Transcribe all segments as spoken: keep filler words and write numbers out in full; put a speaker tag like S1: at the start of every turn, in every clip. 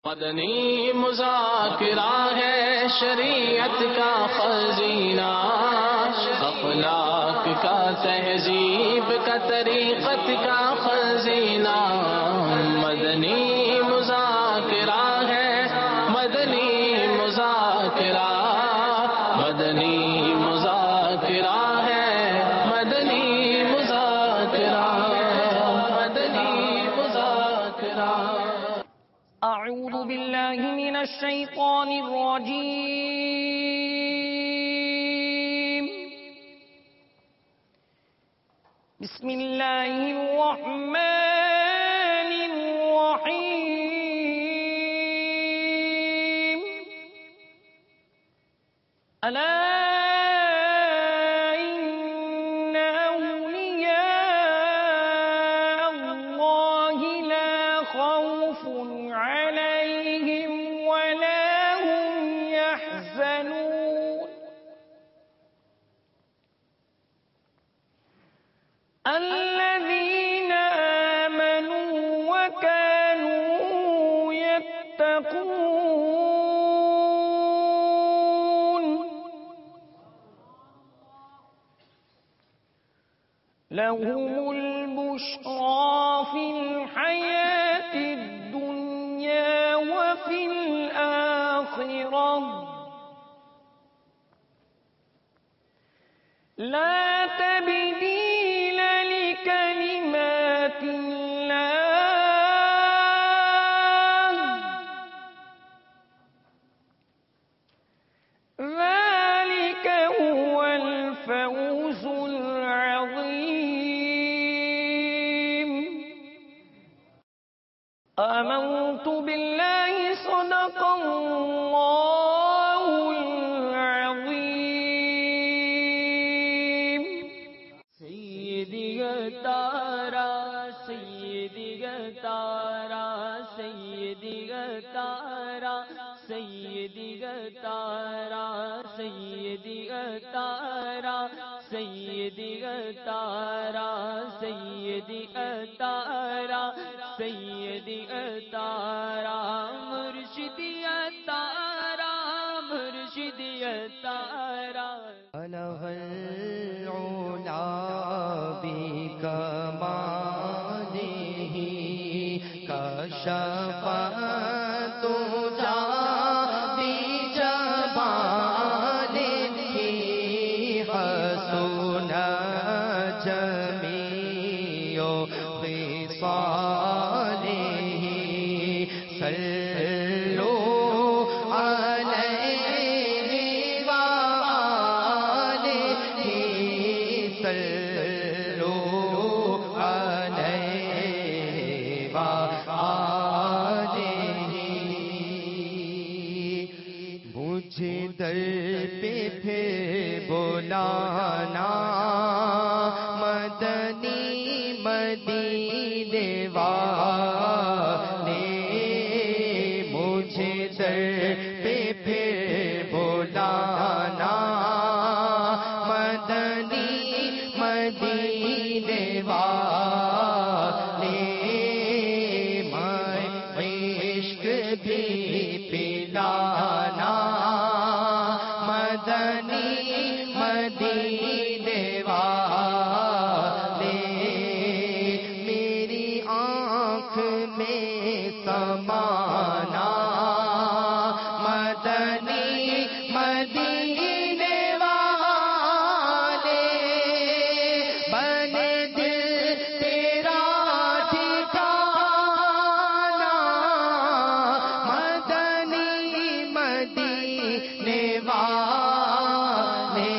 S1: مدنی مذاکرہ ہے شریعت کا خزینہ، اخلاق کا تہذیب کا طریقت کا خزینہ۔ مدنی مذاکرہ ہے مدنی مذاکرہ، مدنی مذاکرہ ہے مدنی مذاکرہ، مدنی مذاکرہ۔
S2: اعوذ باللہ من الشیطان الرجیم، بسم اللہ الرحمن الرحیم۔ الا ان اولیاء اللہ لا خوف عليهم ولا هم يحزنون، الذين آمنوا وكانوا يتقون، لهم البشرى في الحياة الدنيا وفي الآخرة، لا تبديل لكلمات الله، ذلك هو الفوز العظيم۔ آمنت بالله صدق الله العظيم۔
S3: سیدی تارا سیدی تارا سیدی تارا سیدی تارا سیدی تارا سیدی تارا سیدی تارا سیدی تارا مرشدی تارا مرشدی تارا
S4: بلغ العلا بکمالہ کشف الدجی بجمالہ حسن جمیع خصالہ، صلوا علیہ وآلہ، صلوا علیہ وآلہ۔ مجھے در پہ پھر بلانا مدنی مدینے والے، مجھے در پہ پھر بلانا مدنی مدینے والے، میں عشق بھی پلانا مدنی مدینے والے، میری آنکھ میں سمانا مدنی مدینے والے، بنے دل تیرا ٹھکانا مدنی مدینے والے،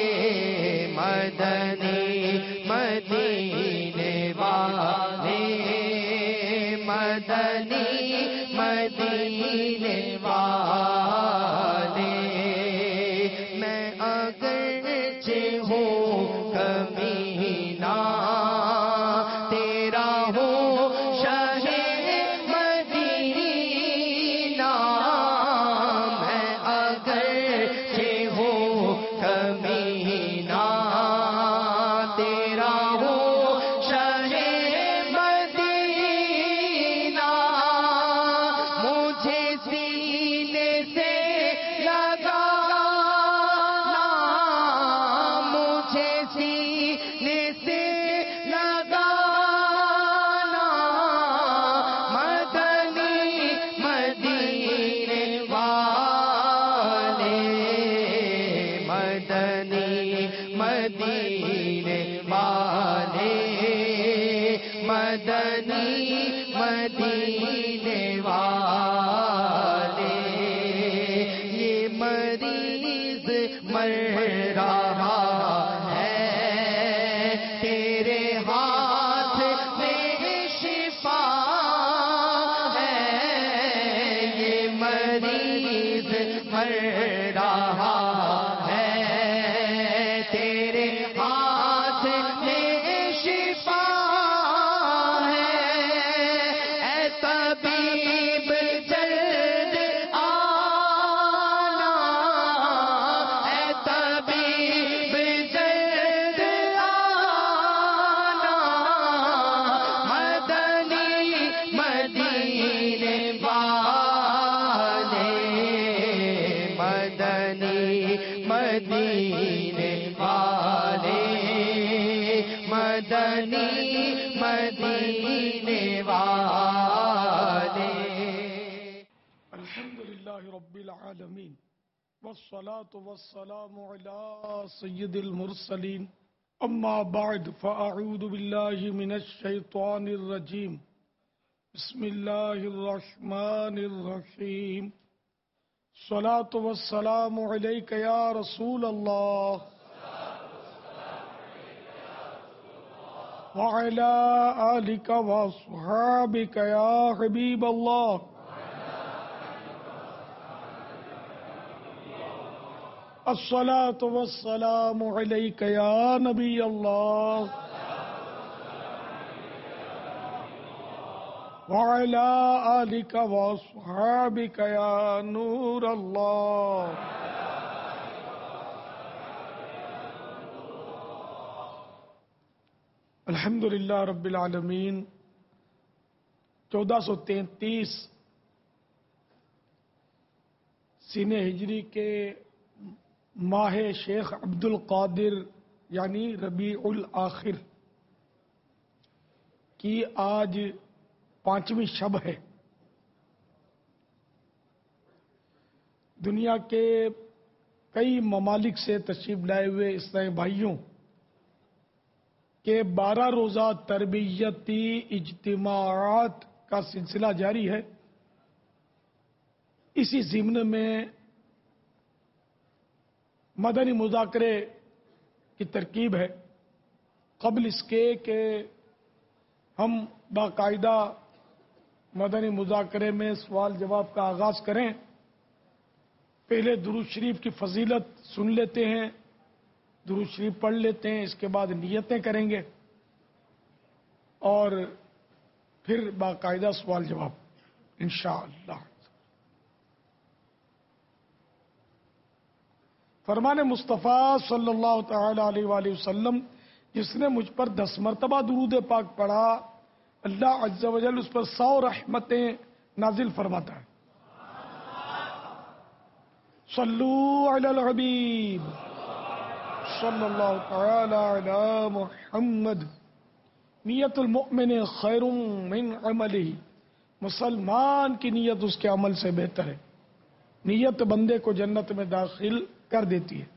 S4: مدنی مدینے والے، مدنی مدینے والے۔ میں اگرچہ ہوں کمینہ تیرا ہوں شاہ مدینہ، میں اگرچہ ہوں کمینہ تیرا ہوں شاہ مدینہ، مجھے مدینے والے مدنی مدینے والے یہ مریض مر رہا ہے تیرے ہاتھ میں شفا ہے یہ مریض مر رہا ہے تیرے ہاتھ میں شفا ہے اے طبیب جلد آنا اے طبیب جلد آنا مدنی مدینے والے مدنی مدینے والے مدنی مدینے والے
S5: الحمد لله رب العالمين والصلاة والسلام على سيد المرسلين أما بعد فأعوذ بالله من الشيطان الرجيم بسم الله الرحمن الرحيم الصلاة والسلام عليك يا رسول الله وعلى آلك وصحابك يا حبيب الله الصلاة والسلام عليك يا نبي الله وعلى آلك وصحابك يا نور الله الحمد للہ رب العالمین چودہ سو تینتیس سین ہجری کے ماہ شیخ عبد القادر یعنی ربیع الآخر کی آج پانچویں شب ہے. دنیا کے کئی ممالک سے تشریف لائے ہوئے اسلامی بھائیوں کے بارہ روزہ تربیتی اجتماعات کا سلسلہ جاری ہے. اسی ضمن میں مدنی مذاکرے کی ترکیب ہے. قبل اس کے کہ ہم باقاعدہ مدنی مذاکرے میں سوال جواب کا آغاز کریں، پہلے درود شریف کی فضیلت سن لیتے ہیں، درود شریف پڑھ لیتے ہیں، اس کے بعد نیتیں کریں گے اور پھر باقاعدہ سوال جواب انشاءاللہ. فرمان مصطفیٰ صلی اللہ تعالی علیہ وآلہ وسلم، جس نے مجھ پر دس مرتبہ درود پاک پڑھا اللہ عز و جل اس پر سو رحمتیں نازل فرماتا ہے. صلو علی الحبیب صلی اللہ تعالی علی محمد. نیت المؤمن خیر من عملہ، مسلمان کی نیت اس کے عمل سے بہتر ہے. نیت بندے کو جنت میں داخل کر دیتی ہے.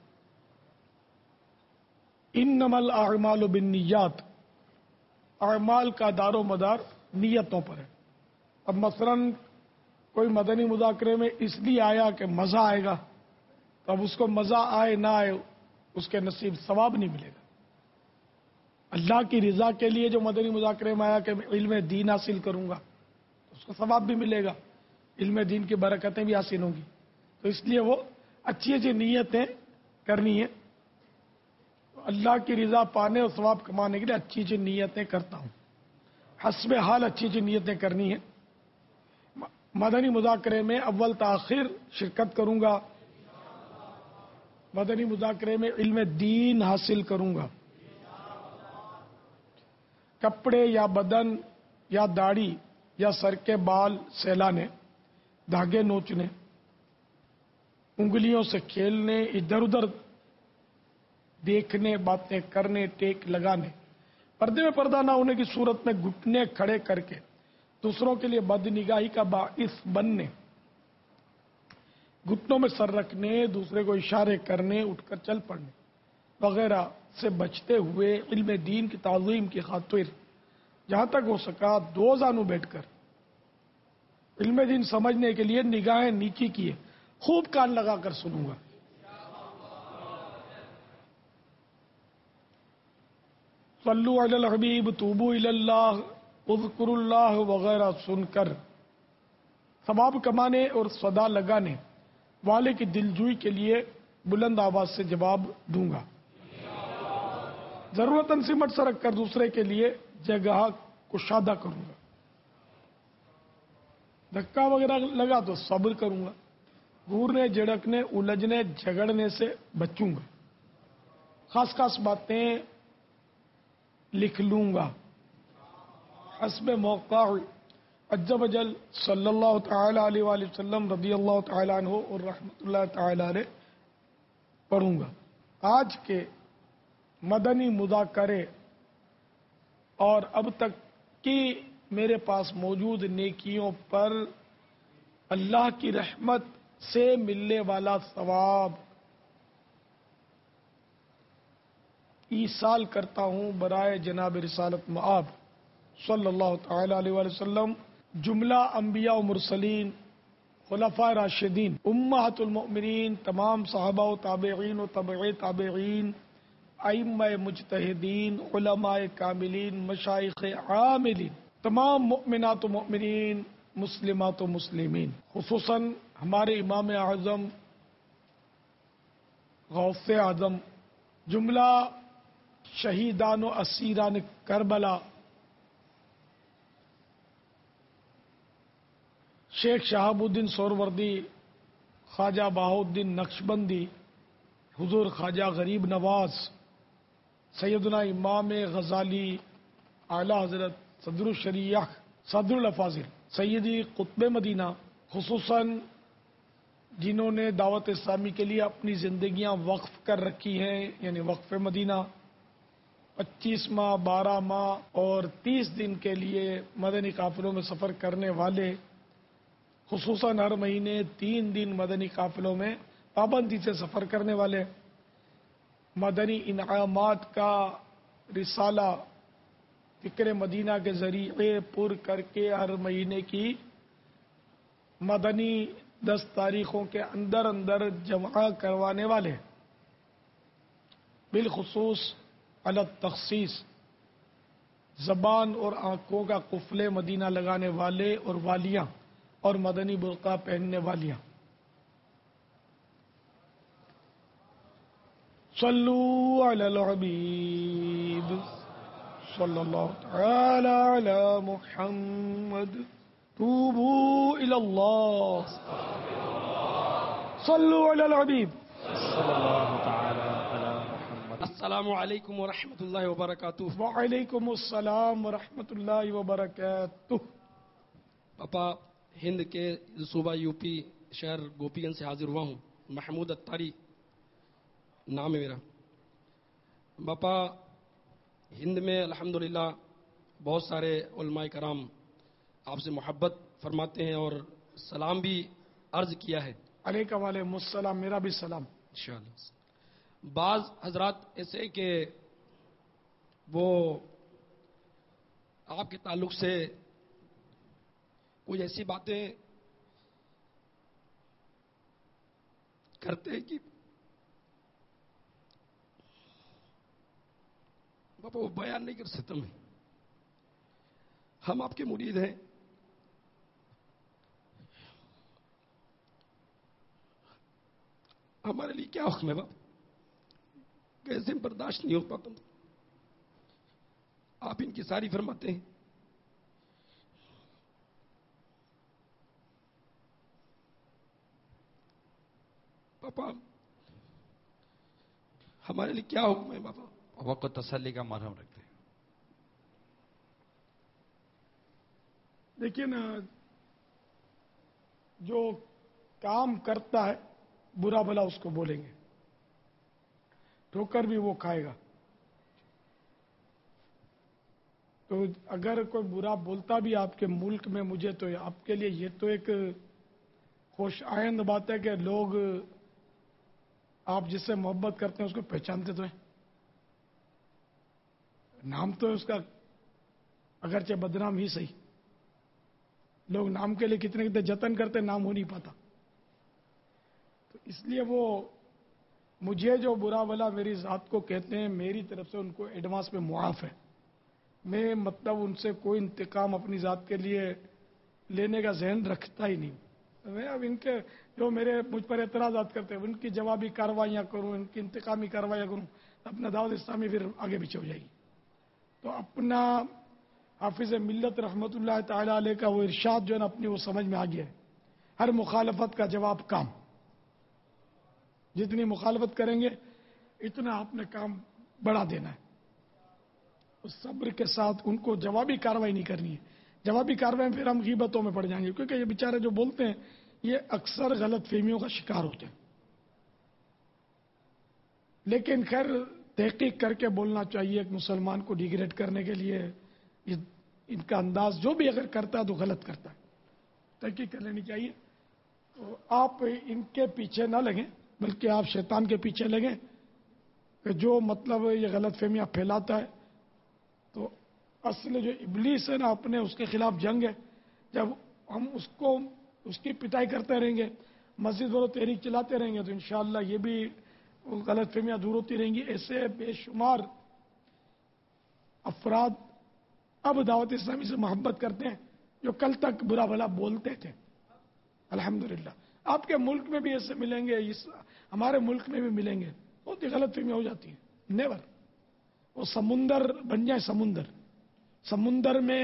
S5: انما الاعمال بالنیات، اعمال کا دار و مدار نیتوں پر ہے. اب مثلا کوئی مدنی مذاکرے میں اس لیے آیا کہ مزہ آئے گا، تو اب اس کو مزہ آئے نہ آئے اس کے نصیب ثواب نہیں ملے گا. اللہ کی رضا کے لیے جو مدنی مذاکرے میں آیا کہ میں علم دین حاصل کروں گا، اس کو ثواب بھی ملے گا، علم دین کی برکتیں بھی حاصل ہوں گی. تو اس لیے وہ اچھی اچھی نیتیں کرنی ہیں. اللہ کی رضا پانے اور ثواب کمانے کے لیے اچھی اچھی نیتیں کرتا ہوں. حسب حال اچھی اچھی نیتیں کرنی ہیں. مدنی مذاکرے میں اول تاخیر شرکت کروں گا. مدنی مذاکرے میں علم دین حاصل کروں گا. کپڑے یا بدن یا داڑھی یا سر کے بال سیلانے، دھاگے نوچنے، انگلیوں سے کھیلنے، ادھر ادھر دیکھنے، باتیں کرنے، ٹیک لگانے، پردے میں پردہ نہ ہونے کی صورت میں گھٹنے کھڑے کر کے دوسروں کے لیے بد نگاہی کا باعث بننے، گھٹنوں میں سر رکھنے، دوسرے کو اشارے کرنے، اٹھ کر چل پڑنے، وغیرہ سے بچتے ہوئے علم دین کی تعظیم کی خاطر جہاں تک ہو سکا دو زانوں بیٹھ کر علم دین سمجھنے کے لیے نگاہیں نیچی کیے خوب کان لگا کر سنوں گا. صلو علی الحبیب توبو الی اللہ اذکر اللہ وغیرہ سن کر ثواب کمانے اور صدا لگانے والے کی دلجوئی کے لیے بلند آواز سے جواب دوں گا. ضرورتاً سمٹ سرک کر دوسرے کے لیے جگہ کشادہ کروں گا. دھکا وغیرہ لگا تو صبر کروں گا. گورنے جھڑکنے الجھنے جھگڑنے سے بچوں گا. خاص خاص باتیں لکھ لوں گا. حسب موقع عز و جل صلی اللہ تعالی علیہ وآلہ وسلم رضی اللہ تعالی عنہ اور رحمۃ اللہ تعالی علیہ پڑھوں گا. آج کے مدنی مذاکرے اور اب تک کی میرے پاس موجود نیکیوں پر اللہ کی رحمت سے ملنے والا ثواب ایصال کرتا ہوں برائے جناب رسالت مآب صلی اللہ تعالی علیہ وآلہ وسلم، جملہ انبیاء و مرسلین، خلفاء راشدین، امہات المؤمنین، تمام صحابہ و تابعین و تبع تابعین، ائمہ مجتہدین، علماء کاملین، مشائخ عاملین، تمام مؤمنات و مؤمنین، مسلمات و مسلمین، خصوصاً ہمارے امام اعظم غوث اعظم، جملہ شہیدان و اسیران کربلا، شیخ شہاب الدین سہروردی، خواجہ بہاؤالدین نقشبندی، حضور خواجہ غریب نواز، سیدنا امام غزالی، اعلی حضرت صدر الشریعہ صدر الافاضل سیدی قطب مدینہ، خصوصاً جنہوں نے دعوت اسلامی کے لیے اپنی زندگیاں وقف کر رکھی ہیں، یعنی وقف مدینہ، پچیس ماہ، بارہ ماہ اور تیس دن کے لیے مدنی قافلوں میں سفر کرنے والے، خصوصاً ہر مہینے تین دن مدنی قافلوں میں پابندی سے سفر کرنے والے، مدنی انعامات کا رسالہ فکر مدینہ کے ذریعے پر کر کے ہر مہینے کی مدنی دس تاریخوں کے اندر اندر جمع کروانے والے، بالخصوص علی التخصیص زبان اور آنکھوں کا قفل مدینہ لگانے والے اور والیاں اور مدنی برقع پہننے والیاں. صلو علی الحبیب صلی اللہ تعالی علی محمد توبو الی اللہ صلو علی الحبیب.
S6: السلام علیکم ورحمۃ اللہ وبرکاتہ.
S5: وعلیکم السلام ورحمۃ اللہ وبرکاتہ.
S6: پاپا ہند کے صوبہ یو پی شہر گوپی گنج سے حاضر ہوا ہوں. محمود اتاری نام ہے میرا. باپا ہند میں الحمدللہ بہت سارے علماء کرام آپ سے محبت فرماتے ہیں اور سلام بھی عرض کیا ہے.
S5: علیکہ وعلیکم السلام. میرا بھی سلام.
S6: انشاءاللہ. بعض حضرات ایسے کہ وہ آپ کے تعلق سے کوئی ایسی باتیں کرتے ہیں کہ باپا وہ بیان نہیں کر سکتا میں. ہم آپ کے مرید ہیں. ہمارے لیے کیا حکم ہے باپ؟ کیسے برداشت نہیں ہو پاتا. آپ ان کی ساری فرماتے ہیں. پاپا ہمارے لیے کیا حکم ہے پاپا؟
S7: پاپا کو تسلی کا مرہم رکھتے ہیں.
S5: دیکھیے نا، جو کام کرتا ہے برا بھلا اس کو بولیں گے، ٹھوکر بھی وہ کھائے گا. تو اگر کوئی برا بولتا بھی آپ کے ملک میں مجھے، تو آپ کے لیے یہ تو ایک خوش آئند بات ہے کہ لوگ آپ جس سے محبت کرتے ہیں اس کو پہچانتے تو ہیں. نام تو ہے اس کا اگرچہ بدنام ہی صحیح. لوگ نام کے لیے کتنے کتنے جتن کرتے، نام ہو نہیں پاتا. تو اس لیے وہ مجھے جو برا بلا میری ذات کو کہتے ہیں، میری طرف سے ان کو ایڈوانس میں معاف ہے. میں مطلب ان سے کوئی انتقام اپنی ذات کے لیے لینے کا ذہن رکھتا ہی نہیں. میں اب ان کے جو میرے مجھ پر اعتراضات کرتے ہیں ان کی جوابی کارروائیاں کروں، ان کی انتقامی کارروائیاں کروں، اپنا دعوت اسلامی پھر آگے پیچھے ہو جائے گی. تو اپنا حافظ ملت رحمۃ اللہ تعالی علیہ کا وہ ارشاد جو ہے نا اپنی وہ سمجھ میں آ گیا ہے. ہر مخالفت کا جواب کام. جتنی مخالفت کریں گے اتنا آپ نے کام بڑھا دینا ہے. اس صبر کے ساتھ ان کو جوابی کارروائی نہیں کرنی ہے. جوابی کارروائی میں پھر ہم غیبتوں میں پڑ جائیں گے، کیونکہ یہ بیچارے جو بولتے ہیں یہ اکثر غلط فہمیوں کا شکار ہوتے ہیں. لیکن خیر تحقیق کر کے بولنا چاہیے. ایک مسلمان کو ڈیگریڈ کرنے کے لیے ان کا انداز جو بھی اگر کرتا ہے تو غلط کرتا ہے. تحقیق کر لینی چاہیے. تو آپ ان کے پیچھے نہ لگیں بلکہ آپ شیطان کے پیچھے لگیں کہ جو مطلب یہ غلط فہمیاں پھیلاتا ہے. تو اصل جو ابلیس ہے نا اپنے اس کے خلاف جنگ ہے. جب ہم اس کو اس کی پٹائی کرتے رہیں گے، مسجد والوں تحریک چلاتے رہیں گے، تو انشاءاللہ یہ بھی غلط فہمیاں دور ہوتی رہیں گی. ایسے بے شمار افراد اب دعوت اسلامی سے محبت کرتے ہیں جو کل تک برا بھلا بولتے تھے. الحمدللہ آپ کے ملک میں بھی ایسے ملیں گے، اس ہمارے ملک میں بھی ملیں گے. بہت ہی غلط فہمیاں ہو جاتی ہیں. نیور. وہ سمندر بن جائے. سمندر سمندر میں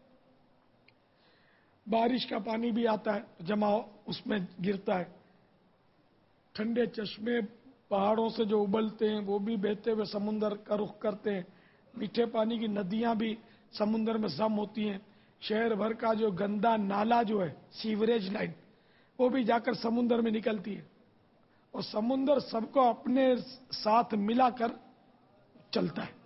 S5: بارش کا پانی بھی آتا ہے، جمع اس میں گرتا ہے. ٹھنڈے چشمے پہاڑوں سے جو ابلتے ہیں وہ بھی بہتے ہوئے سمندر کا رخ کرتے ہیں. میٹھے پانی کی ندیاں بھی سمندر میں ضم ہوتی ہیں. شہر بھر کا جو گندا نالا جو ہے سیوریج لائن وہ بھی جا کر سمندر میں نکلتی ہے. اور سمندر سب کو اپنے ساتھ ملا کر چلتا ہے.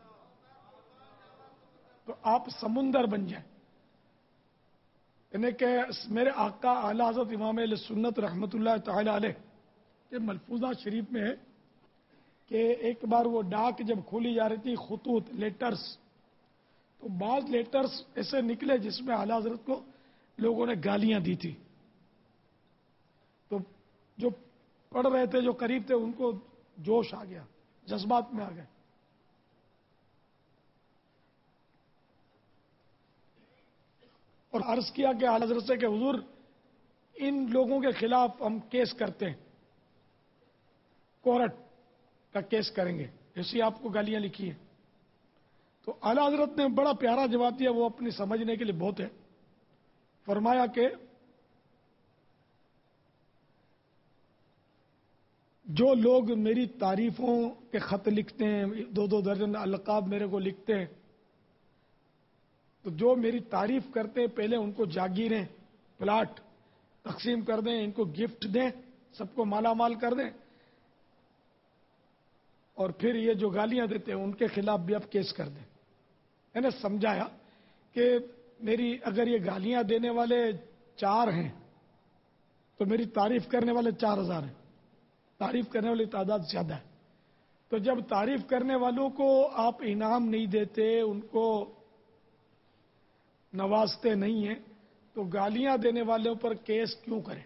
S5: تو آپ سمندر بن جائیں. یعنی کہ میرے آقا اعلی حضرت امام اہل سنت رحمۃ اللہ تعالی علیہ کے ملفوظات شریف میں ہے کہ ایک بار وہ ڈاک جب کھولی جا رہی تھی، خطوط لیٹرز، تو بعض لیٹرز ایسے نکلے جس میں اعلی حضرت کو لوگوں نے گالیاں دی تھی. تو جو پڑھ رہے تھے، جو قریب تھے، ان کو جوش آ گیا، جذبات میں آ گئے. اور عرض کیا کہ اعلی حضرت سے کہ حضور ان لوگوں کے خلاف ہم کیس کرتے ہیں، کورٹ کا کیس کریں گے، ایسی آپ کو گالیاں لکھی ہیں. تو اعلی حضرت نے بڑا پیارا جواب دیا، وہ اپنی سمجھنے کے لیے بہت ہے. فرمایا کہ جو لوگ میری تعریفوں کے خط لکھتے ہیں، دو دو درجن القاب میرے کو لکھتے ہیں، تو جو میری تعریف کرتے ہیں پہلے ان کو جاگیریں، پلاٹ تقسیم کر دیں، ان کو گفٹ دیں، سب کو مالا مال کر دیں، اور پھر یہ جو گالیاں دیتے ہیں ان کے خلاف بھی اب کیس کر دیں. میں نے سمجھایا کہ میری اگر یہ گالیاں دینے والے چار ہیں تو میری تعریف کرنے والے چار ہزار ہیں. تعریف کرنے والی تعداد زیادہ ہے. تو جب تعریف کرنے والوں کو آپ انعام نہیں دیتے، ان کو نوازتے نہیں ہیں، تو گالیاں دینے والوں پر کیس کیوں کریں؟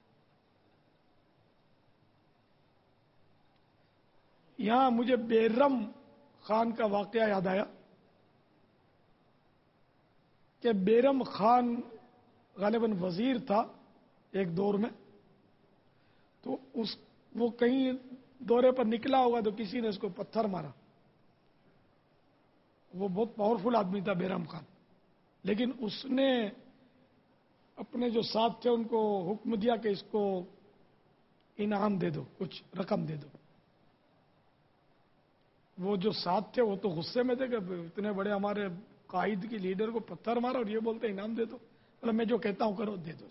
S5: یہاں مجھے بیرم خان کا واقعہ یاد آیا کہ بیرم خان غالباً وزیر تھا ایک دور میں. تو اس وہ کہیں دورے پر نکلا ہوگا تو کسی نے اس کو پتھر مارا. وہ بہت پاورفل آدمی تھا بیرم خان، لیکن اس نے اپنے جو ساتھ تھے ان کو حکم دیا کہ اس کو انعام دے دو، کچھ رقم دے دو. وہ جو ساتھ تھے وہ تو غصے میں تھے کہ اتنے بڑے ہمارے قائد کی لیڈر کو پتھر مارا اور یہ بولتے انعام دے دو. مطلب میں جو کہتا ہوں کرو، دے دو.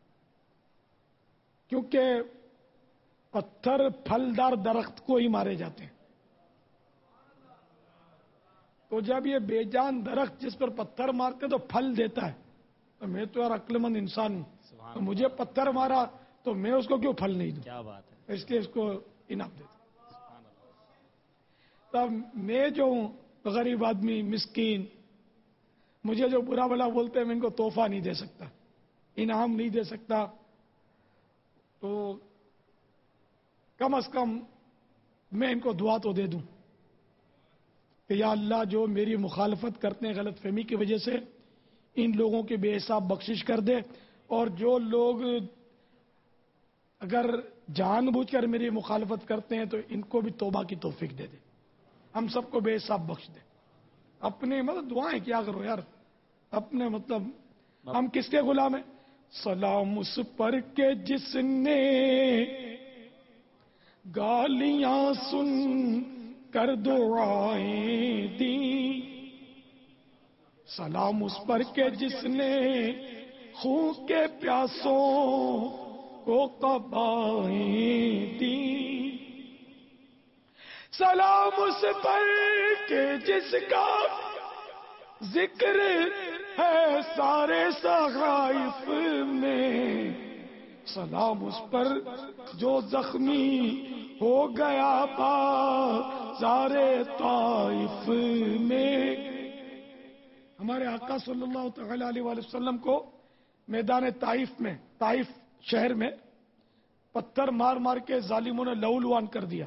S5: کیونکہ پتھر پھلدار درخت کو ہی مارے جاتے ہیں. تو جب یہ بے جان درخت جس پر پتھر مارتے تو پھل دیتا ہے، تو میں تو یار عقل مند انسان ہوں، تو مجھے پتھر مارا تو میں اس کو کیوں پھل نہیں دوں؟
S3: کیا بات ہے.
S5: اس لیے اس کو انعام دیتا. تب میں جو ہوں غریب آدمی مسکین مجھے جو برا بلا بولتے ہیں میں ان کو تحفہ نہیں دے سکتا، انعام نہیں دے سکتا، تو کم از کم میں ان کو دعا تو دے دوں کہ یا اللہ جو میری مخالفت کرتے ہیں غلط فہمی کی وجہ سے ان لوگوں کی بے حساب بخشش کر دے، اور جو لوگ اگر جان بوجھ کر میری مخالفت کرتے ہیں تو ان کو بھی توبہ کی توفیق دے دے، ہم سب کو بے حساب بخش دے۔ اپنے مطلب دعائیں کیا کرو یار، اپنے مطلب ہم کس کے غلام ہیں؟ سلام اس پر کے جس نے گالیاں سن کر دعائیں دی، سلام اس پر کے جس نے خون کے پیاسوں کو قبائیں دی، سلام اس پر کے جس کا ذکر ہے سارے صحائف میں، سلام اس پر جو زخمی ہو گیا بازار طائف میں۔ ہمارے آقا صلی اللہ تعالی علیہ وآلہ وسلم کو میدان طائف میں، طائف شہر میں پتھر مار مار کے ظالموں نے لہولوان کر دیا،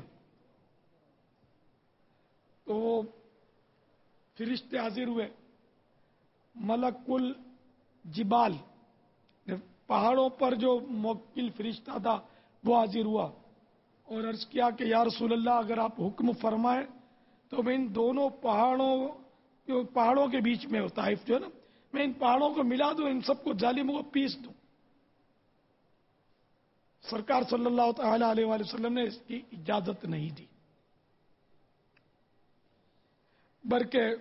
S5: تو فرشتے حاضر ہوئے، ملک الجبال پہاڑوں پر جو موکل فرشتہ تھا وہ حاضر ہوا اور عرض کیا کہ یا رسول اللہ اگر آپ حکم فرمائیں تو میں ان دونوں پہاڑوں پہاڑوں کے بیچ میں طائف جو ہے نا، میں ان پہاڑوں کو ملا دوں، ان سب کو ظالموں کو پیس دوں۔ سرکار صلی اللہ تعالی علیہ وآلہ وسلم نے اس کی اجازت نہیں دی، بلکہ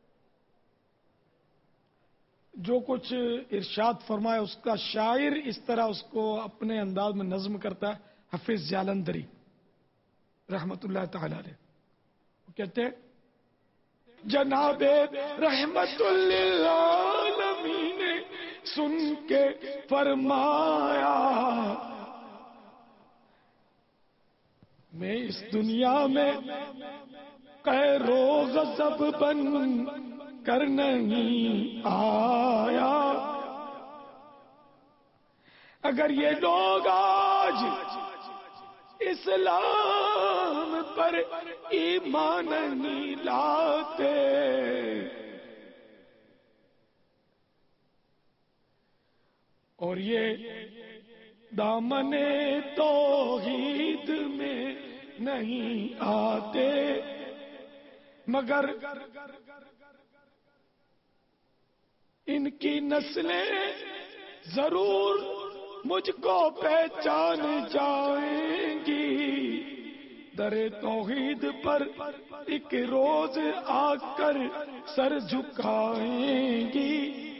S5: جو کچھ ارشاد فرمایا اس کا شاعر اس طرح اس کو اپنے انداز میں نظم کرتا ہے حفیظ جالندری رحمت اللہ تعالی علیہ، وہ کہتے ہیں جناب رحمت للعالمین نے سن کے فرمایا میں اس دنیا میں قہر و غضب بن کر نہیں آیا، اگر یہ لوگ آج اسلام پر ایمان نہیں لاتے اور یہ دامن توحید میں نہیں آتے، مگر ان کی نسلیں ضرور مجھ کو پہچان جائیں گی، در توحید پر ایک روز آ کر سر جھکائیں گی۔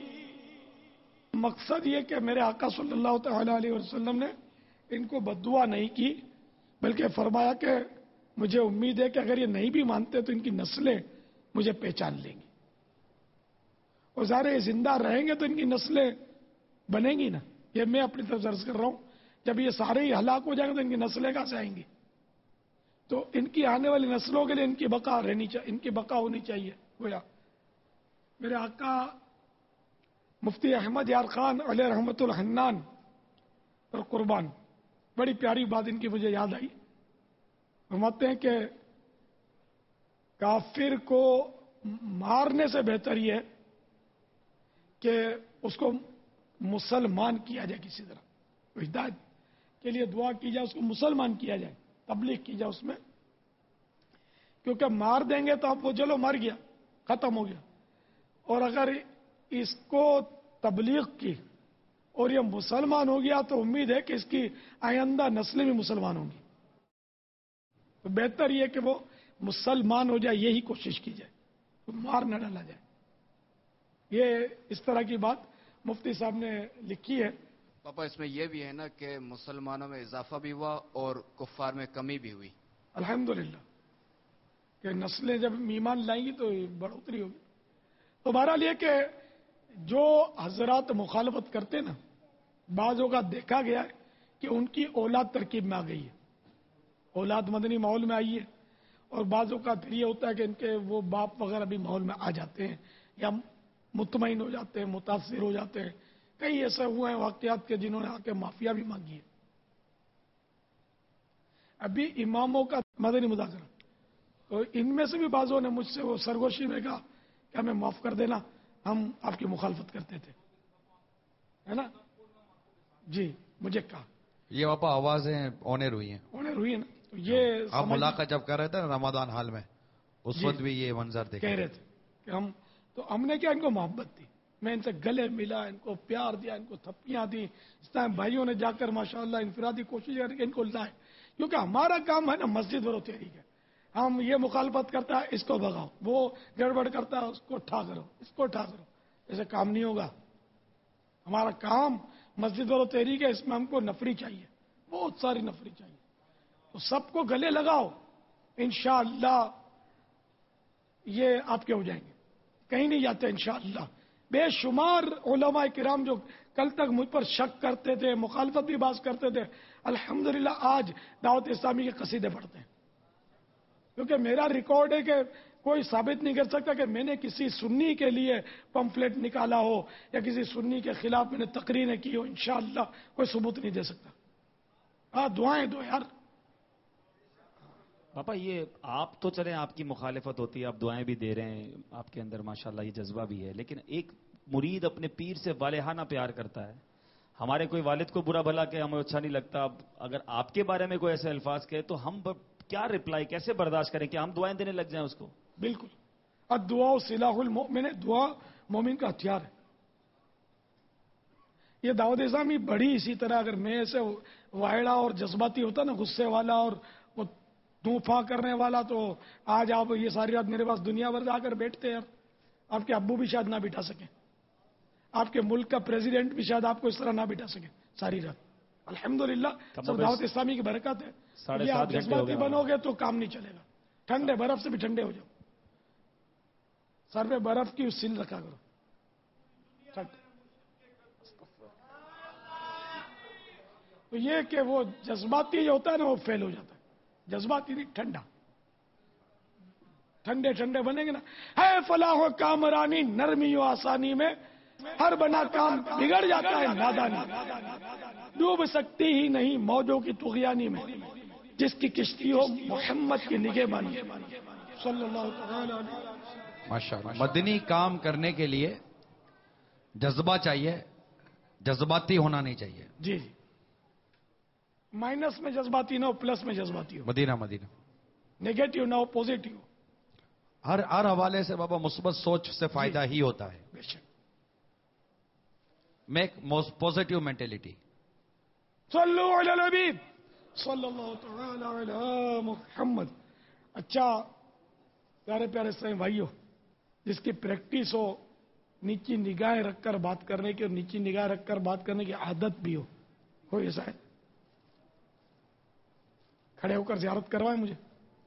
S5: مقصد یہ کہ میرے آقا صلی اللہ تعالی علیہ وسلم نے ان کو بددعا نہیں کی، بلکہ فرمایا کہ مجھے امید ہے کہ اگر یہ نہیں بھی مانتے تو ان کی نسلیں مجھے پہچان لیں گی، اور ظاہر یہ زندہ رہیں گے تو ان کی نسلیں بنیں گی نا۔ یہ میں اپنی طرف سے عرض کر رہا ہوں، جب یہ سارے ہی ہلاک ہو جائیں گے تو ان کی نسلیں کہاں سے آئیں گی؟ تو ان کی آنے والی نسلوں کے لیے ان کی بقا رہنی چاہیے، ان کی بقا ہونی چاہیے۔ گویا میرے آقا مفتی احمد یار خان علیہ رحمت الحنان اور قربان، بڑی پیاری بات ان کی مجھے یاد آئی، فرماتے ہیں کہ کافر کو مارنے سے بہتر یہ ہے کہ اس کو مسلمان کیا جائے، کسی طرح ہدایت کے لیے دعا کی جائے، اس کو مسلمان کیا جائے، تبلیغ کی جائے اس میں، کیونکہ مار دیں گے تو آپ وہ چلو مر گیا ختم ہو گیا، اور اگر اس کو تبلیغ کی اور یہ مسلمان ہو گیا تو امید ہے کہ اس کی آئندہ نسلیں بھی مسلمان ہوں گی، تو بہتر یہ کہ وہ مسلمان ہو جائے، یہی کوشش کی جائے، تو مار نہ ڈالا جائے۔ یہ اس طرح کی بات مفتی صاحب نے لکھی ہے۔
S8: پاپا اس میں یہ بھی ہے نا کہ مسلمانوں میں اضافہ بھی ہوا اور کفار میں کمی بھی ہوئی۔
S5: الحمدللہ کہ نسلیں جب ایمان لائیں گی تو بڑھوتری ہوگی۔ تو بہرحال یہ کہ جو حضرات مخالفت کرتے نا، بعض اوقات دیکھا گیا ہے کہ ان کی اولاد ترکیب میں آ گئی ہے، اولاد مدنی ماحول میں آئی ہے، اور بعضوں کا پھر یہ ہوتا ہے کہ ان کے وہ باپ وغیرہ بھی ماحول میں آ جاتے ہیں یا مطمئن ہو جاتے ہیں، متاثر ہو جاتے ہیں. کئی ایسے ہوئے ہیں واقعات کے جنہوں نے آ کے معافیا بھی مانگی ہے. ابھی اماموں کا مدنی مذاکرہ، تو ان میں سے بھی بعضوں نے مجھ سے وہ سرگوشی میں کہا کہ ہمیں معاف کر دینا، ہم آپ کی مخالفت کرتے تھے، ہے نا. جی مجھے کہا
S7: یہ باپا آوازیں آنر ہوئی ہیں،
S5: انہیں روئی ہے نا. تو یہ
S7: آپ
S5: سمجھ-
S7: ملاقات جب کر رہے تھے نا رمضان حال میں، اس
S5: جی.
S7: وقت بھی یہ منظر دیکھا
S5: کہہ رہے تھے کہ ہم تو ہم نے کیا ان کو محبت دی، میں ان سے گلے ملا، ان کو پیار دیا، ان کو تھپیاں دی. اس طرح بھائیوں نے جا کر ماشاءاللہ انفرادی کوشش کر کے ان کو لائے، کیونکہ ہمارا کام ہے نا مسجد و تحریک ہے. ہم یہ مخالفت کرتا ہے اس کو بھگاؤ، وہ گڑبڑ کرتا ہے اس کو ٹھا کرو، اس کو ٹھا کرو، ایسے کام نہیں ہوگا. ہمارا کام مسجد و تحریک ہے، اس میں ہم کو نفری چاہیے، بہت ساری نفری چاہیے. تو سب کو گلے لگاؤ، انشاءاللہ یہ آپ کے ہو جائیں گے، کہیں نہیں جاتے انشاءاللہ. بے شمار علماء کرام جو کل تک مجھ پر شک کرتے تھے، مخالفت بھی باز کرتے تھے، الحمدللہ آج دعوت اسلامی کے قصیدے پڑھتے ہیں. کیونکہ میرا ریکارڈ ہے کہ کوئی ثابت نہیں کر سکتا کہ میں نے کسی سنی کے لیے پمفلیٹ نکالا ہو یا کسی سنی کے خلاف میں نے تقریریں کی ہو. انشاءاللہ کوئی ثبوت نہیں دے سکتا. ہاں دعائیں دو یار.
S9: پاپا یہ آپ تو چلیں آپ کی مخالفت ہوتی ہے، آپ دعائیں بھی دے رہے ہیں، آپ کے اندر ماشاءاللہ یہ جذبہ بھی ہے، لیکن ایک مرید اپنے پیر سے والہانہ پیار کرتا ہے. ہمارے کوئی والد کو برا بھلا کہ ہمیں اچھا نہیں لگتا، اب اگر آپ کے بارے میں کوئی ایسے الفاظ کہے تو ہم کیا رپلائی کیسے برداشت کریں کہ ہم دعائیں دینے لگ جائیں اس کو؟
S5: بالکل. اب دعا سلاح المؤمن، دعا مومن کا ہتھیار ہے. یہ دعوت اسلامی بڑی اسی طرح، اگر میں ایسے واحدہ اور جذباتی ہوتا نا، غصے والا اور وہ طوفان کرنے والا، تو آج آپ یہ ساری رات میرے پاس دنیا بھر آ کر بیٹھتے ہیں. آپ کے ابو بھی شاید نہ بٹھا سکیں، آپ کے ملک کا پریزیڈنٹ بھی شاید آپ کو اس طرح نہ بٹھا سکے ساری رات. الحمدللہ سب دعوت اسلامی کی برکت ہے.
S9: ساڑھے
S5: یہ
S9: سات
S5: آپ
S9: گھنٹے ہو
S5: جذباتی
S9: گئے
S5: بنو گے تو کام نہیں چلے گا. ٹھنڈے برف سے بھی ٹھنڈے ہو جاؤ، سر پہ برف کی سیل رکھا کرو. تو یہ کہ وہ جذباتی جو ہوتا ہے نا وہ فیل ہو جاتا ہے. جذباتی نہیں، ٹھنڈا. ٹھنڈے ٹھنڈے بنیں گے نا. ہے فلاح و کامرانی نرمی و آسانی میں، ہر بنا کام بگڑ جاتا ہے نادانی. ڈوب سکتی ہی نہیں موجوں کی طغیانی میں، جس کی کشتی ہو محمد کی نگہبانی. صلی اللہ تعالی علیہ.
S7: ماشاءاللہ. مدنی کام کرنے کے لیے جذبہ چاہیے، جذباتی ہونا نہیں چاہیے.
S5: جی جی. مائنس میں جذباتی نہ ہو، پلس میں جذباتی ہو.
S7: مدینہ مدینہ
S5: نیگیٹو نہ ہو، پوزیٹو.
S7: ہر ہر حوالے سے بابا مثبت سوچ سے فائدہ ہی ہوتا ہے.
S5: بے شک.
S7: Make positive mentality.
S5: صلو علی النبی صلی اللہ تعالی علی محمد. اچھا پیارے پیارے سائیں بھائیو، جس کی پریکٹس ہو نیچی نگاہیں رکھ کر بات کرنے کی، اور نیچی نگاہ رکھ کر بات کرنے کی عادت بھی ہو، کوئی ایسا ہے؟ کھڑے ہو کر زیارت کروائیں مجھے.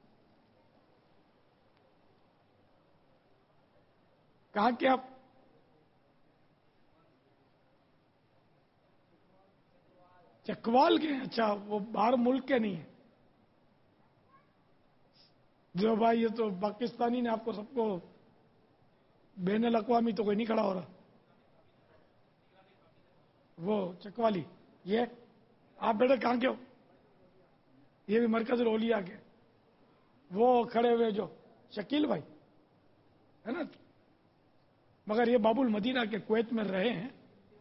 S5: کہاں کہ آپ چکوال کے ہیں؟ اچھا وہ باہر ملک کے نہیں ہیں. جو بھائی یہ تو پاکستانی نے آپ کو سب کو بین الاقوامی تو کوئی نہیں کھڑا ہو رہا. وہ چکوالی یہ آپ بیٹے کہاں کے ہو؟ یہ بھی مرکز الاولیاء کے. وہ کھڑے ہوئے جو شکیل بھائی ہے نا، مگر یہ باب المدینہ کے کویت میں رہے ہیں.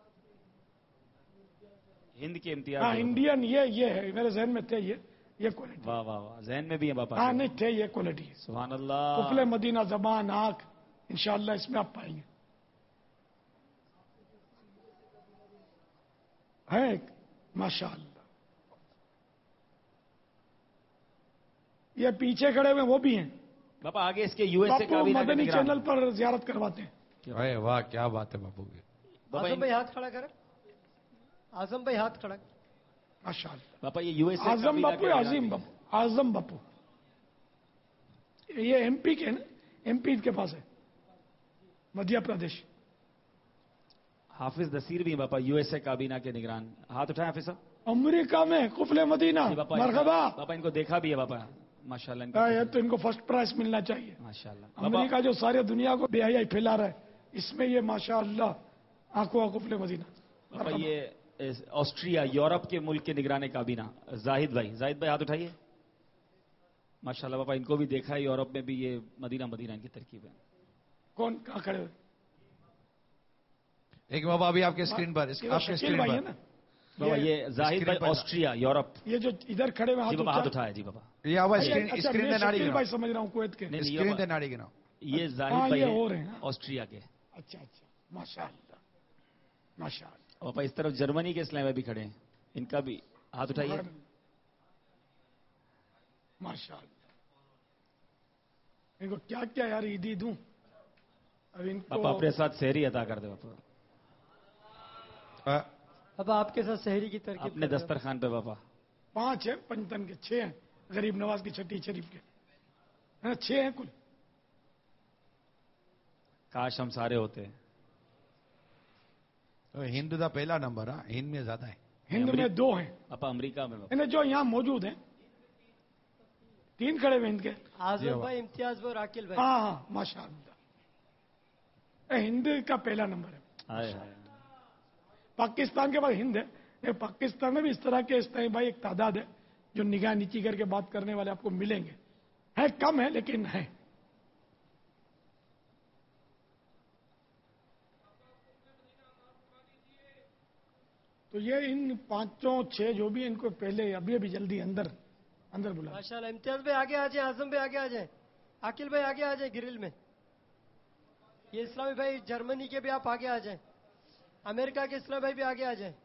S9: ہند کے امتیاز.
S5: ہاں انڈین یہ یہ ہے، میرے ذہن میں تھے یہ یہ کوالٹی.
S9: واہ واہ واہ، ذہن میں بھی ہے باپا.
S5: ہاں نہیں تھے، یہ کوالٹی ہے.
S9: سبحان اللہ.
S5: کفل مدینہ، زبان، آنکھ، انشاءاللہ اس میں آپ پائیں گے. ہے ماشاءاللہ. یہ پیچھے کھڑے ہوئے وہ بھی ہیں.
S9: باپا آگے اس کے یو ایس اے کا
S5: باپو
S9: بھی
S5: مدنی چینل پر زیارت کرواتے ہیں.
S7: ارے واہ کیا بات ہے باپو کی.
S2: آزم بھائی ہاتھ کھڑا کریں. آزم بھائی ہاتھ کھڑا کریں.
S5: ماشاءاللہ.
S9: باپا یہ یو ایس اے
S5: اعظم باپو، عظیم باپو، اعظم باپو. یہ ایم پی کے نا، ایم پی کے پاس ہے، مدھیہ پردیش.
S9: حافظ نصیر بھی ہیں باپا، یو ایس اے کابینہ کے نگران. ہاتھ اٹھائیں حافظ صاحب.
S5: امریکہ میں قفل مدینہ.
S9: جی باپا،
S5: مرحبا.
S9: باپا ان کو دیکھا بھی ہے باپا، माशाल्लाह
S5: हाँ,
S9: इनका
S5: ये तो इनको फर्स्ट प्राइज मिलना चाहिए।
S9: माशाल्लाह
S5: अमेरिका जो सारे दुनिया को बेहयाई फैला रहा है, इसमें ये माशाअल्लाह आंखों आंखों फुले मदीना।
S9: पापा ये इस ऑस्ट्रिया यूरोप के मुल्क के निगरान काबीना जाहिद भाई, जाहिद भाई हाथ उठाइए। माशाल्लाह पापा इनको भी देखा है, यूरोप में भी ये मदीना मदीना इनकी तरकीब है।
S5: कौन कहाँ खड़े हुए?
S7: एक बाबा अभी आपके स्क्रीन पर,
S5: ये तो
S7: आपके
S5: शकील
S7: स्क्रीन
S5: भाई है
S7: पर
S5: ना?
S9: बाबा ये जाहिद भाई ऑस्ट्रिया यूरोप,
S5: ये जो इधर खड़े हुए
S9: जी
S5: हाथ
S9: बाबा हाथ
S5: ऊंचा-
S9: उठाया जी बाबा।
S7: ये आवाज
S5: अच्छा,
S7: स्क्रीन
S5: अच्छा,
S7: स्क्रीन
S5: मैं
S7: पे नाड़ी
S5: शकील
S7: गिनाओ,
S5: भाई समझ रहा हूँ कुवैत के।
S9: नहीं, नहीं, ये
S7: स्क्रीन पे
S9: बाबा-
S7: नाड़ी गिनाओ।
S9: ये
S5: हाँ,
S9: जाहिद भाई
S5: ये
S9: है,
S5: हो रहे हैं।
S9: ऑस्ट्रिया के।
S5: अच्छा अच्छा, माशाअल्लाह माशाअल्लाह।
S9: पापा इस तरफ जर्मनी के इस्लाम भी खड़े हैं, इनका भी हाथ उठाइए।
S5: माशाअल्लाह। इनको क्या क्या यार ईदी दूं अब इनको।
S9: पापा अपने साथ सहरी अदा कर दे पापा,
S7: हाँ,
S2: अब आपके साथ शहरी की तरकीब
S9: अपने
S2: कर रहे हो।
S9: दस्तरखान पे पापा।
S5: पांच है पंचतन के, छह हैं गरीब नवाज की छठी शरीफ के, है ना? छह हैं कुल।
S9: काश हम सारे होते।
S7: तो हिंद का पहला नंबर है, हिंद में ज्यादा है।
S5: हिंद में दो हैं,
S9: पापा अमेरिका में पापा।
S5: इन्हें जो यहाँ मौजूद हैं तीन खड़े हुए हिंद के।
S2: आजम भाई, इम्तियाज भाई और आकिल भाई।
S5: हाँ हाँ माशाअल्लाह, ये हिंद का पहला नंबर है।
S9: हाय हाय।
S5: पाकिस्तान के बाद हिंद है। ये पाकिस्तान में भी इस तरह के इस भाई एक तादाद है जो निगाह नीची करके बात करने वाले आपको मिलेंगे। है कम है लेकिन है। तो ये इन पांचों छह जो भी इनको पहले अभी अभी जल्दी अंदर अंदर बुला।
S2: माशाल्लाह, इम्तियाज भाई आगे आ जाए, आजम भाई आगे आ जाए, आकिल भाई आगे आ जाए ग्रिल में। ये इस्लामी भाई जर्मनी के भी आप आगे आ जाए, अमेरिका के इस्लामी भाई भी आगे आ जाए।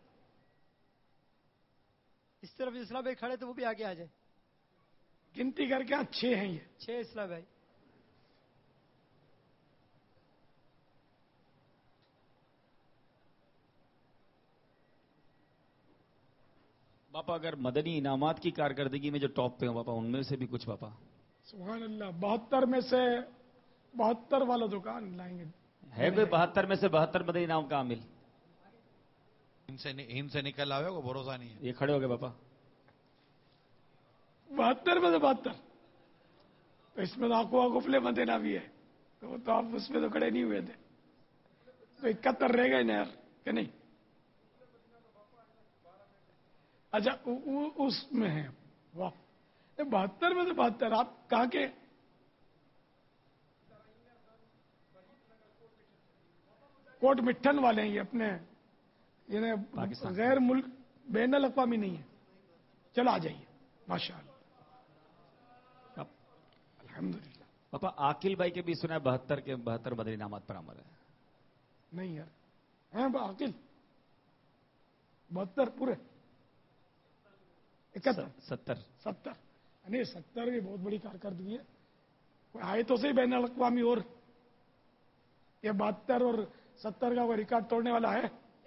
S2: इस तरफ इस्लाम भाई खड़े तो वो भी आगे आ जाए।
S5: गिनती करके यहाँ छह हैं ये।
S2: छह इस्लाम भाई।
S9: पापा अगर मदनी इनामात की कारकर्दगी में जो टॉप पे हो पापा, उनमें से भी कुछ पापा।
S5: सुभान अल्लाह, बहत्तर में से बहत्तर वाला दुकान लाएंगे।
S9: है कोई बहत्तर में से बहत्तर मदनी इनाम का आमिल?
S7: इनसे हिंद से निकल आवे को भरोसा नहीं है।
S9: ये खड़े हो गए पापा।
S5: बहत्तर में से बहत्तर, तो इसमें तो आंखों आंखों फुले मदीना भी है, तो वो तो आप उसमें तो खड़े नहीं हुए थे, तो इकहत्तर रह गए ना यार, कि नहीं? अच्छा उ, उ, उसमें है। वाह, ये बहत्तर में से बहत्तर आप कहाँ के? कोट मिट्ठन वाले हैं ये, अपने ये
S9: पाकिस्तान।
S5: गैर मुल्क बैन अल-अक़वामी नहीं है। चलो आ जाइए, माशाअल्लाह अल्हम्दुलिल्लाह।
S9: पापा आकिल भाई के भी सुना है बहत्तर के बहत्तर मदनी इनामात पर अमल है।
S5: नहीं यार, हैं आकिल बहत्तर पूरे इकहत्तर
S9: सत्तर
S5: सत्तर नहीं, सत्तर की बहुत बड़ी कारकर्दगी है। कोई आए तो सही बैन अल-अक़वामी, और ये बहत्तर और सत्तर का कोई रिकॉर्ड तोड़ने वाला है?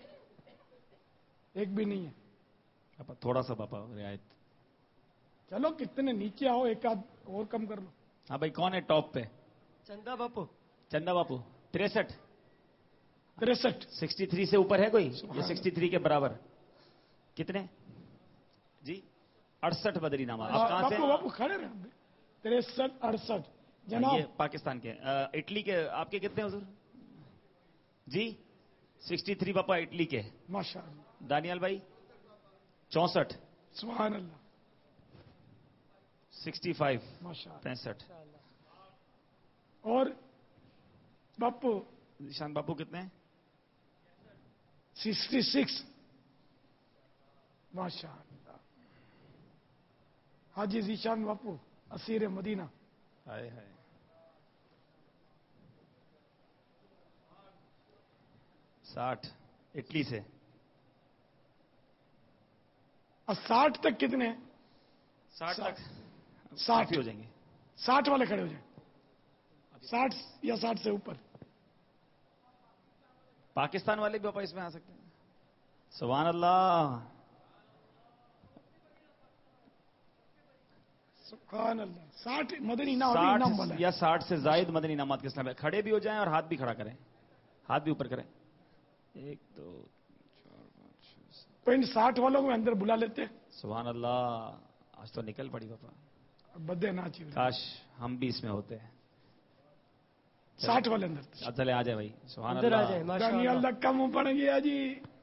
S5: एक भी नहीं है।
S9: पापा थोड़ा सा पापा रियायत।
S5: चलो कितने नीचे आओ, एक आध और कम कर लो।
S9: हाँ भाई कौन है टॉप पे?
S2: चंदा बापू।
S9: चंदा बापू तिरसठ
S5: तिरसठ
S9: सिक्सटी थ्री से ऊपर है कोई? ये सिक्सटी थ्री के बराबर कितने जी? अड़सठ बदरी नामा। आप कहाँ से?
S5: बापू बापू खड़े रहे। तिरसठ अड़सठ जनाब।
S9: ये पाकिस्तान के। अ, इटली के आपके कितने हुजूर जी? सिक्सटी थ्री पापा इटली के।
S5: माशाअल्लाह।
S9: दानियाल भाई चौसठ।
S5: सुभान अल्लाह।
S9: सिक्सटी फाइव
S5: माशाअल्लाह।
S9: पैंसठ।
S5: और बापू
S9: निशान बापू कितने?
S5: Sixty six. माशाअल्लाह। हाजी जीशान बापू असीर मदीना।
S9: हाय हाय। साठ इटली से।
S5: और साठ तक कितने हैं?
S9: साठ तक
S5: साठ
S9: काफी हो जाएंगे।
S5: साठ वाले खड़े हो जाए, साठ या साठ से ऊपर।
S9: पाकिस्तान वाले भी पापा इसमें आ सकते हैं। सुभान अल्लाह।
S5: सुभान अल्लाह। साठ मदनी इनाम अभी इनाम वाला
S9: साठ
S5: है।
S9: या साठ से जायद मदनी इनामात के इस्लाम है। खड़े भी हो जाएं और हाथ भी खड़ा करें, हाथ भी ऊपर करें। एक दो चार पाँच छह सात।
S5: तो इन साठ वालों को अंदर बुला लेते हैं।
S9: सुभान अल्लाह। आज तो निकल पड़ी पापा।
S5: بدے نہ چیز
S9: کاش ہم بھی اس میں ہوتے ہیں.
S5: ساٹھ والے اندر
S9: چلے آ جائے بھائی. سبحان
S2: اندر آ
S9: اللہ.
S2: جائے ماشاء
S5: دانیال
S2: اللہ.
S5: دکا منہ پڑ گیا جی.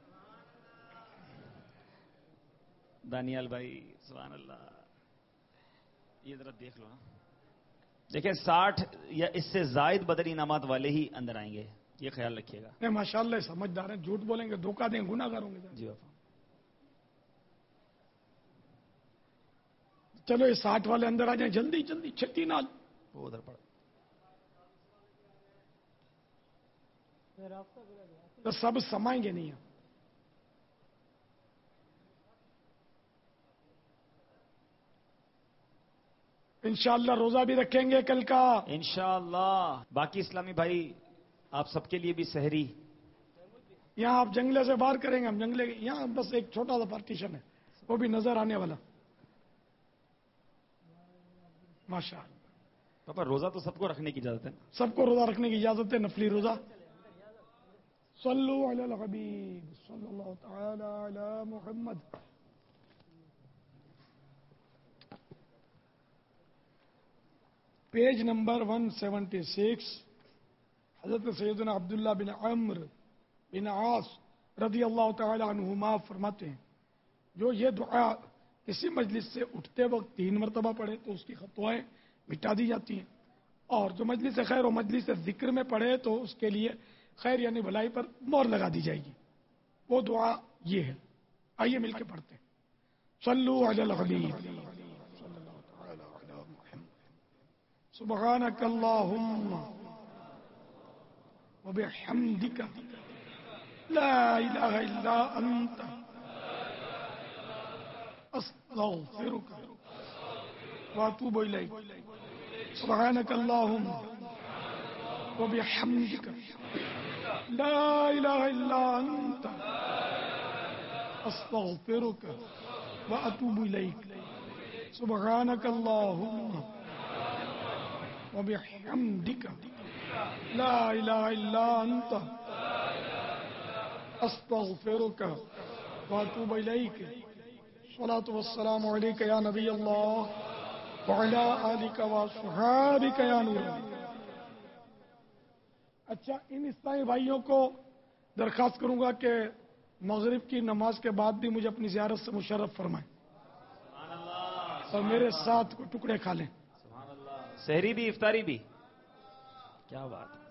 S9: دانیال بھائی سبحان اللہ. یہ ذرا دیکھ لو نا. دیکھیں ساٹھ یا اس سے زائد بدر انعامات والے ہی اندر آئیں گے, یہ خیال رکھیے گا.
S5: نہیں ماشاء اللہ سمجھدار ہیں, جھوٹ بولیں گے, دھوکہ دیں, گناہ گار ہوں گے.
S9: جی بابا.
S5: چلو یہ ساٹھ والے اندر آ جائیں جلدی جلدی چھتی نال.
S9: وہ ادھر پڑ.
S5: تو سب سمائیں گے نہیں. انشاءاللہ روزہ بھی رکھیں گے کل کا
S9: انشاءاللہ. باقی اسلامی بھائی آپ سب کے لیے بھی سحری.
S5: یہاں آپ جنگلے سے باہر کریں گے, ہم جنگلے یہاں بس ایک چھوٹا سا پارٹیشن ہے, وہ بھی نظر آنے والا. ماشاء اللہ.
S9: پاپا روزہ تو سب کو رکھنے کی اجازت ہے نا؟
S5: سب کو روزہ رکھنے کی اجازت ہے, نفلی روزہ. صلو علی الحبیب صلی اللہ تعالی علی محمد. Page number one seventy six. حضرت سیدنا عبداللہ بن عمر بن عاص رضی اللہ تعالی عنہما فرماتے ہیں, جو یہ دعا کسی مجلس سے اٹھتے وقت تین مرتبہ پڑھے تو اس کی خطوائیں مٹا دی جاتی ہیں, اور جو مجلس خیر و مجلس ذکر میں پڑھے تو اس کے لیے خیر یعنی بھلائی پر مہر لگا دی جائے گی. وہ دعا یہ ہے, آئیے مل کے پڑھتے ہیں. صلو علی الحبیب صلی اللہ تعالی علی محمد. سبحانک اللہم وبحمدک لا الہ الا انت استغفرک واتوب الیک. سبحانک اللہم وبحمدک لا الہ الا انت استغفرک واتوب الیک. سبحانک اللہم وبحمدک لا الہ الا انت استغفرک واتوب الیک. الصلاۃ والسلام علیک یا نبی اللہ وعلی آلک واصحابک یا نور اللہ. اچھا, ان اسلامی بھائیوں کو درخواست کروں گا کہ مغرب کی نماز کے بعد بھی مجھے اپنی زیارت سے مشرف فرمائیں اور میرے ساتھ کو ٹکڑے کھا لیں.
S9: سحری بھی افطاری بھی. کیا بات ہے.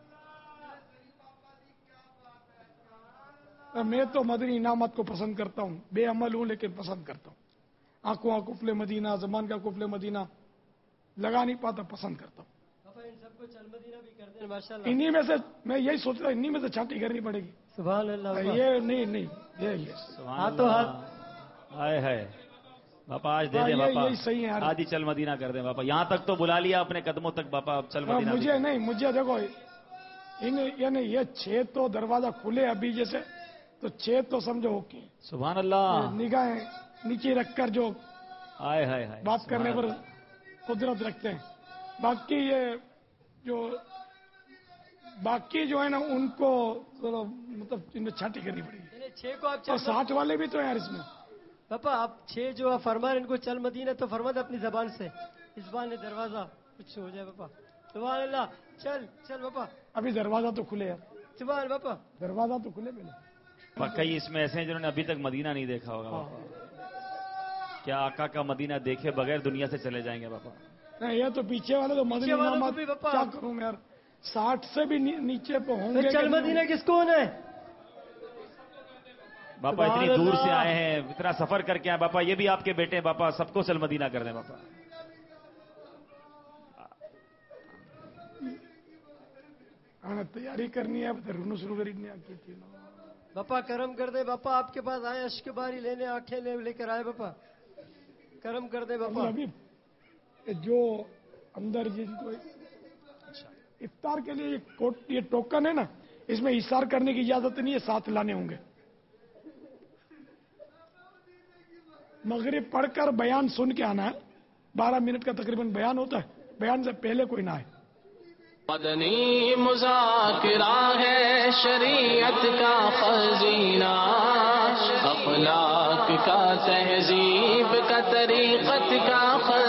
S5: میں تو مدنی انعامات کو پسند کرتا ہوں, بے عمل ہوں لیکن پسند کرتا ہوں. آنکھوں کفل مدینہ, زبان کا کفل مدینہ لگا نہیں پاتا, پسند کرتا ہوں.
S2: ان سب کو چل مدینہ بھی کر دیں ماشاءاللہ.
S5: انہی میں سے میں یہی سوچ رہا ہوں, انہی میں سے چھانٹی کرنی پڑے گی.
S2: سبحان اللہ.
S5: یہ نہیں نہیں یہ
S2: ہاتھوں ہاتھ.
S9: ہائے ہائے باپا آج دے دیں باپا, آج ہی چل مدینہ کر دیں باپا. یہاں تک تو بلا لیا اپنے قدموں تک باپا, اب چل مدینہ.
S5: مجھے نہیں, مجھے دیکھو یعنی یہ چھ تو دروازہ کھلے ابھی جیسے, تو چھ تو سمجھو اوکے.
S9: سبحان اللہ.
S5: نگاہیں نیچے رکھ کر جو
S9: ہائے ہائے ہائے
S5: بات کرنے پر قدرت رکھتے ہیں. باقی یہ جو باقی جو ہے نا ان کو مطلب ان میں چھانٹی کرنی پڑے گی.
S2: چھ کو آپ
S5: اور ساٹھ والے بھی تو ہیں یار اس میں.
S2: پاپا آپ چھ جو آپ فرما رہے ان کو چل مدینہ تو فرما دے اپنی زبان سے, اس بار نے دروازہ کچھ ہو جائے پاپا. سبحان اللہ. چل چل پاپا.
S5: ابھی دروازہ تو کھلے یار.
S2: سبحان پاپا.
S5: دروازہ تو کھلے پہلے.
S9: کئی اس میں ایسے ہیں جنہوں نے ابھی تک مدینہ نہیں دیکھا ہوگا باپا. کیا آقا کا مدینہ دیکھے بغیر دنیا سے چلے جائیں گے باپا؟
S5: نہیں یہ تو پیچھے والے تو مدینہ انعامات کیا کروں میں یار, ساٹھ سے بھی نیچے پہ ہوں گے.
S2: چل مدینہ کس کو ہونا ہے
S9: باپا؟ اتنی دور سے آئے ہیں, اتنا سفر کر کے آئے باپا, یہ بھی آپ کے بیٹے ہیں باپا, سب کو چل مدینہ کر دیں باپا.
S5: تیاری کرنی ہے, رونو شروع کرنی ہے
S2: باپا. کرم کر دے باپا, آپ کے پاس آئے اشک باری لینے, آنکھیں لے کر آئے باپا. کرم کر دے باپا.
S5: ابھی جو اندر جن کو افطار کے لیے یہ ٹوکن ہے نا, اس میں اشار کرنے کی اجازت نہیں ہے, ساتھ لانے ہوں گے. مغرب پڑھ کر بیان سن کے آنا ہے, بارہ منٹ کا تقریباً بیان ہوتا ہے, بیان سے پہلے کوئی نہ آئے.
S1: مدنی مذاکرہ ہے شریعت کا خزینہ, اخلاق کا تہذیب کا طریقت کا خزینہ.